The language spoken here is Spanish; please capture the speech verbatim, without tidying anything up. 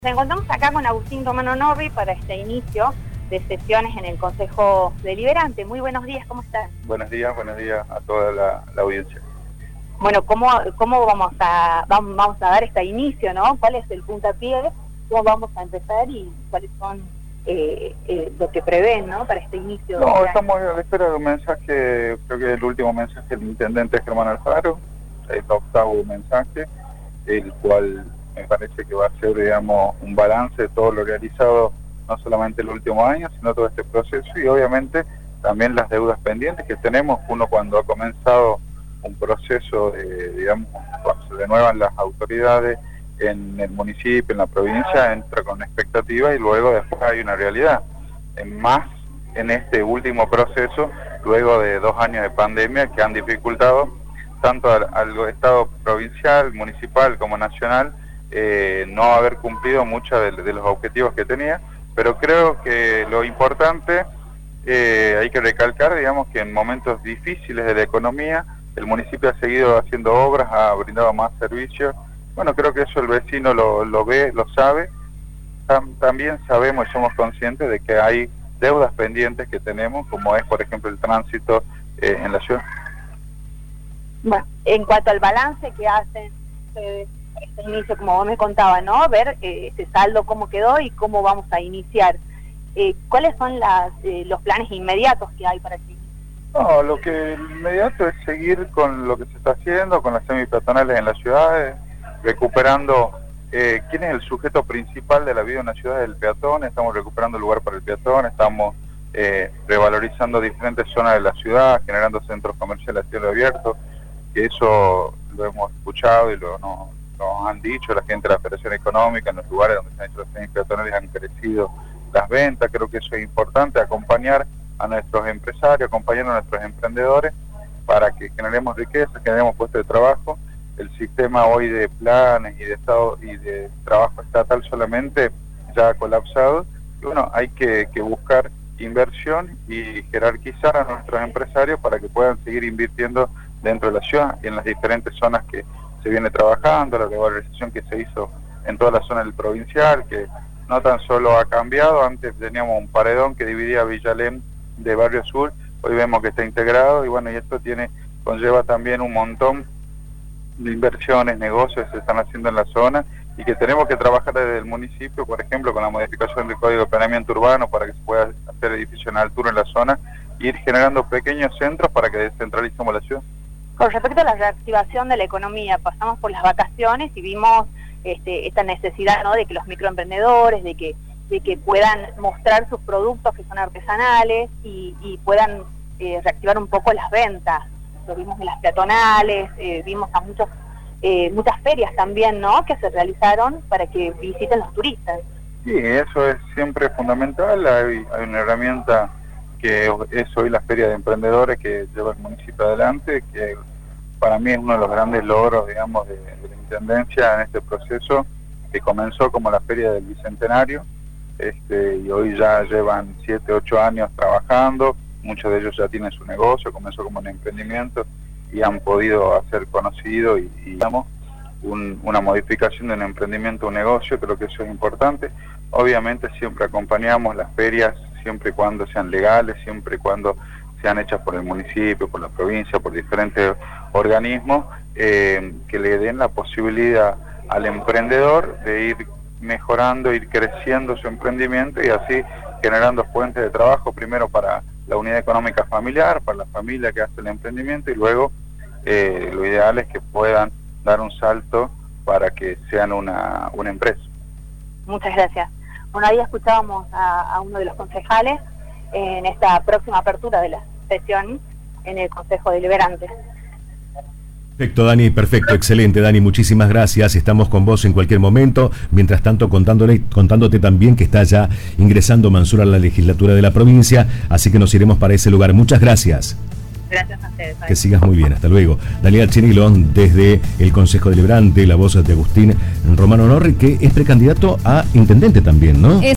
Nos encontramos acá con Agustín Romano Norri para este inicio de sesiones en el Consejo Deliberante. Muy buenos días, ¿cómo estás? Buenos días, buenos días a toda la, la audiencia. Bueno, ¿cómo, cómo vamos, a, vamos, vamos a dar este inicio, no? ¿Cuál es el puntapié? ¿Cómo vamos a empezar y cuáles son eh, eh, lo que prevén, ¿no? Para este inicio. No, estamos a la espera de un mensaje, creo que el último mensaje del intendente Germán Alfaro, el octavo mensaje, el cual me parece que va a ser, digamos, un balance de todo lo realizado, no solamente el último año, sino todo este proceso, y obviamente también las deudas pendientes que tenemos. Uno, cuando ha comenzado un proceso de, digamos, cuando se renuevan las autoridades en el municipio, en la provincia, entra con expectativa y luego después hay una realidad. En más en este último proceso, luego de dos años de pandemia que han dificultado tanto al, al Estado provincial, municipal como nacional, Eh, no haber cumplido muchos de, de los objetivos que tenía, pero creo que lo importante, eh, hay que recalcar, digamos, que en momentos difíciles de la economía, el municipio ha seguido haciendo obras, ha brindado más servicios. Bueno, creo que eso el vecino lo, lo ve, lo sabe. Tam, también sabemos y somos conscientes de que hay deudas pendientes que tenemos, como es, por ejemplo, el tránsito eh, en la ciudad. Bueno, en cuanto al balance que hacen ustedes, este inicio, como vos me contabas, ¿no? Ver eh, este saldo cómo quedó y cómo vamos a iniciar. Eh, ¿Cuáles son las, eh, los planes inmediatos que hay para ti? No, lo que inmediato es seguir con lo que se está haciendo, con las semipeatonales en las ciudades, recuperando eh, quién es el sujeto principal de la vida de una ciudad, el peatón. Estamos recuperando el lugar para el peatón, estamos eh, revalorizando diferentes zonas de la ciudad, generando centros comerciales a cielo abierto, que eso lo hemos escuchado y lo no nos han dicho la gente de la Federación Económica. En los lugares donde se han hecho las semipeatonales han crecido las ventas. Creo que eso es importante, acompañar a nuestros empresarios, acompañar a nuestros emprendedores para que generemos riqueza, generemos puestos de trabajo. El sistema hoy de planes y de estado y de trabajo estatal solamente ya ha colapsado, y bueno, hay que, que buscar inversión y jerarquizar a nuestros empresarios para que puedan seguir invirtiendo dentro de la ciudad y en las diferentes zonas que se viene trabajando, la revalorización que se hizo en toda la zona del provincial, que no tan solo ha cambiado. Antes teníamos un paredón que dividía Villalén de Barrio Sur, hoy vemos que está integrado, y bueno, y esto tiene conlleva también un montón de inversiones, negocios que se están haciendo en la zona, y que tenemos que trabajar desde el municipio, por ejemplo, con la modificación del Código de Planeamiento Urbano para que se pueda hacer edificios en altura en la zona, e ir generando pequeños centros para que descentralicemos la ciudad. Con respecto a la reactivación de la economía, pasamos por las vacaciones y vimos este, esta necesidad, ¿no?, de que los microemprendedores, de que, de que puedan mostrar sus productos que son artesanales y, y puedan eh, reactivar un poco las ventas. Lo vimos en las peatonales, eh, vimos a muchos, eh, muchas ferias también, ¿no?, que se realizaron para que visiten los turistas. Sí, eso es siempre fundamental. Hay, hay una herramienta que es hoy la Feria de Emprendedores que lleva el municipio adelante, que para mí es uno de los grandes logros, digamos, de, de la Intendencia en este proceso, que comenzó como la Feria del Bicentenario, este, y hoy ya llevan siete, ocho años trabajando. Muchos de ellos ya tienen su negocio, comenzó como un emprendimiento y han podido hacer conocido y, y digamos, un, una modificación de un emprendimiento a un negocio. Creo que eso es importante. Obviamente siempre acompañamos las ferias, siempre y cuando sean legales, siempre y cuando sean hechas por el municipio, por la provincia, por diferentes organismos, eh, que le den la posibilidad al emprendedor de ir mejorando, ir creciendo su emprendimiento y así generando fuentes de trabajo, primero para la unidad económica familiar, para la familia que hace el emprendimiento, y luego eh, lo ideal es que puedan dar un salto para que sean una, una empresa. Muchas gracias. Bueno, ahí escuchábamos a, a uno de los concejales en esta próxima apertura de la sesión en el Consejo Deliberante. Perfecto, Dani, perfecto, excelente, Dani, muchísimas gracias. Estamos con vos en cualquier momento. Mientras tanto, contándole, contándote también que está ya ingresando Mansur a la legislatura de la provincia, así que nos iremos para ese lugar. Muchas gracias. Gracias a ustedes. Que sigas muy bien, hasta luego. Daniela Chinilo, desde el Consejo Deliberante, la voz de Agustín Romano Norri, que es precandidato a intendente también, ¿no?